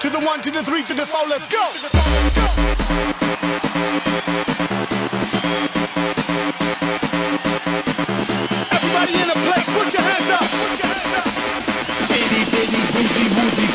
To the one, to the three, to the four, let's go. Everybody in the place, put your hands up. Itty bitty boozy woozy